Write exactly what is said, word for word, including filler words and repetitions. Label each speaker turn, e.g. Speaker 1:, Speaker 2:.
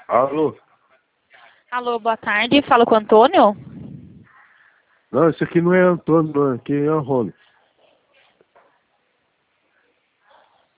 Speaker 1: Alô?
Speaker 2: Alô, boa tarde. Falo com o Antônio?
Speaker 1: Não, esse aqui não é Antônio, não. Aqui é Rony.